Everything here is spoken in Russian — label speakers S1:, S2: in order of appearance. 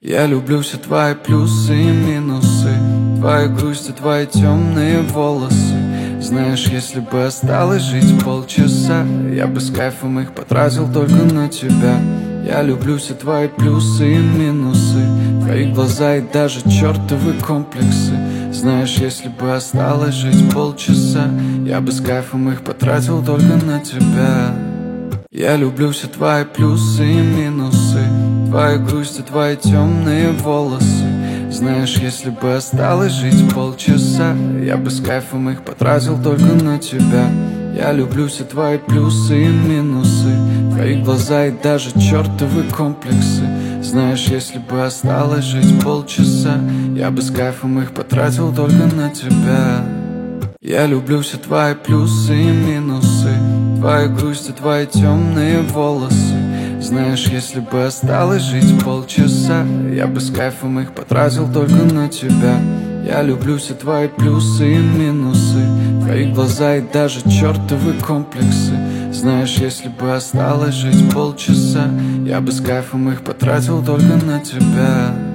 S1: Я люблю все твои плюсы и минусы, твои грусти, твои темные волосы. Знаешь, если бы осталось жить полчаса, я бы с кайфом их потратил только на тебя. Я люблю все твои плюсы и минусы, твои глаза и даже чертовы комплексы. Знаешь, если бы осталось жить полчаса, я бы с кайфом их потратил только на тебя. Я люблю все твои плюсы и минусы, твои грусти, твои темные волосы. Знаешь, если бы осталось жить полчаса, я бы с кайфом их потратил только на тебя. Я люблю все твои плюсы и минусы, твои глаза и даже чертовы комплексы. Знаешь, если бы осталось жить полчаса, я бы с кайфом их потратил только на тебя. Я люблю все твои плюсы и минусы, твои грусти, твои темные волосы. Знаешь, если бы осталось жить полчаса, я бы с кайфом их потратил только на тебя. Я люблю все твои плюсы и минусы, твои глаза и даже чертовы комплексы. Знаешь, если бы осталось жить полчаса, я бы с кайфом их потратил только на тебя.